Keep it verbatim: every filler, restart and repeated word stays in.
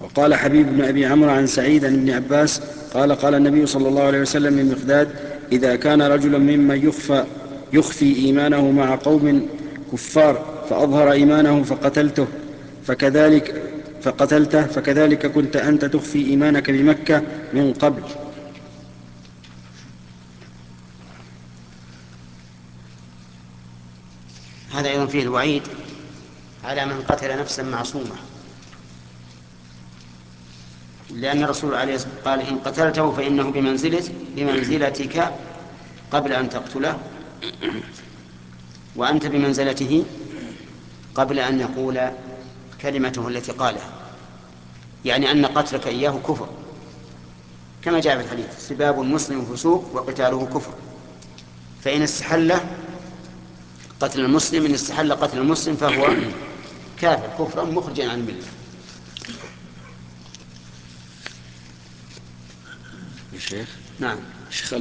وقال حبيب بن أبي عمرو عن سعيد عن ابن عباس قال قال النبي صلى الله عليه وسلم لمقداد: إذا كان رجل ممن يخفى يخفي إيمانه مع قوم كفار فأظهر إيمانه فقتلته فكذلك فقتلته فكذلك كنت أنت تخفي إيمانك بمكة من قبل. هذا أيضا فيه الوعيد على من قتل نفسا معصومة، لأن الرسول عليه الصلاة والسلام قال: إن قتلته فإنه بمنزلة بمنزلتك قبل أن تقتله، وأنت بمنزلته قبل أن يقول كلمته التي قالها، يعني أن قتلك إياه كفر، كما جاء في الحديث: سباب المسلم فسوق وقتاله كفر. فإن استحل قتل المسلم إن استحل قتل المسلم فهو كافر كفرا مخرجا عن الملة. يا شيخ. نعم. شيخ